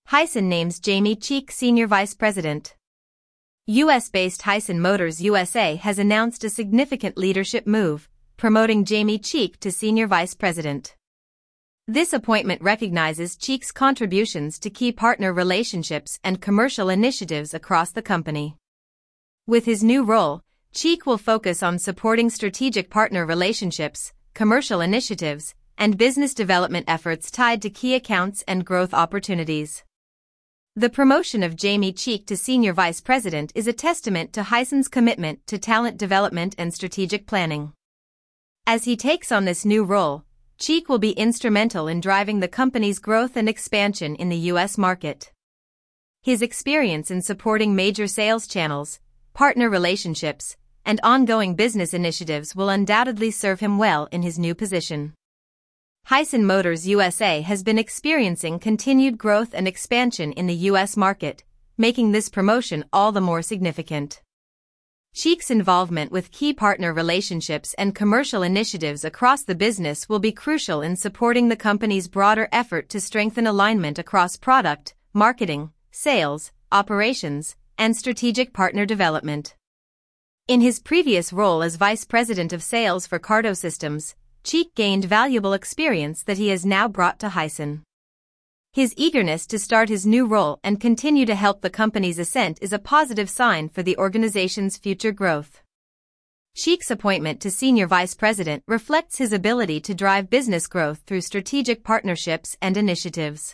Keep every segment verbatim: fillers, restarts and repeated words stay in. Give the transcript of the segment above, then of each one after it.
Hyson names Jamie Cheek Senior Vice President. U S-based Hyson Motors U S A has announced a significant leadership move, promoting Jamie Cheek to Senior Vice President. This appointment recognizes Cheek's contributions to key partner relationships and commercial initiatives across the company. With his new role, Cheek will focus on supporting strategic partner relationships, commercial initiatives, and business development efforts tied to key accounts and growth opportunities. The promotion of Jamie Cheek to Senior Vice President is a testament to Hyson's commitment to talent development and strategic planning. As he takes on this new role, Cheek will be instrumental in driving the company's growth and expansion in the U S market. His experience in supporting major sales channels, partner relationships, and ongoing business initiatives will undoubtedly serve him well in his new position. Hyson Motors U S A has been experiencing continued growth and expansion in the U S market, making this promotion all the more significant. Cheek's involvement with key partner relationships and commercial initiatives across the business will be crucial in supporting the company's broader effort to strengthen alignment across product, marketing, sales, operations, and strategic partner development. In his previous role as Vice President of Sales for Cardo Systems, Cheek gained valuable experience that he has now brought to Hyson. His eagerness to start his new role and continue to help the company's ascent is a positive sign for the organization's future growth. Cheek's appointment to Senior Vice President reflects his ability to drive business growth through strategic partnerships and initiatives.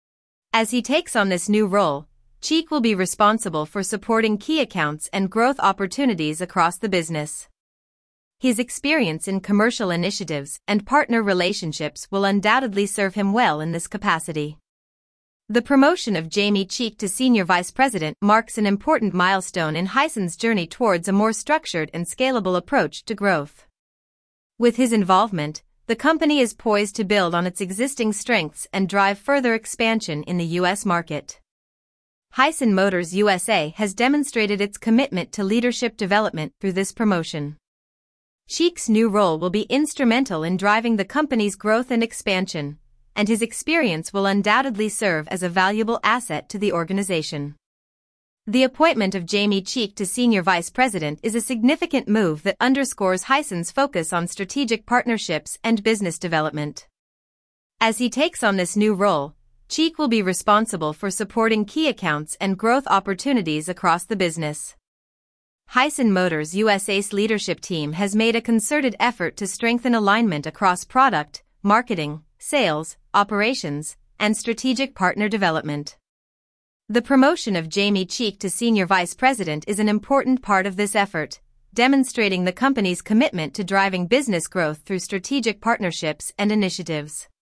As he takes on this new role, Cheek will be responsible for supporting key accounts and growth opportunities across the business. His experience in commercial initiatives and partner relationships will undoubtedly serve him well in this capacity. The promotion of Jamie Cheek to Senior Vice President marks an important milestone in Hyson's journey towards a more structured and scalable approach to growth. With his involvement, the company is poised to build on its existing strengths and drive further expansion in the U S market. Hyson Motors U S A has demonstrated its commitment to leadership development through this promotion. Cheek's new role will be instrumental in driving the company's growth and expansion, and his experience will undoubtedly serve as a valuable asset to the organization. The appointment of Jamie Cheek to Senior Vice President is a significant move that underscores Hyson's focus on strategic partnerships and business development. As he takes on this new role, Cheek will be responsible for supporting key accounts and growth opportunities across the business. Hyson Motors U S A's leadership team has made a concerted effort to strengthen alignment across product, marketing, sales, operations, and strategic partner development. The promotion of Jamie Cheek to Senior Vice President is an important part of this effort, demonstrating the company's commitment to driving business growth through strategic partnerships and initiatives.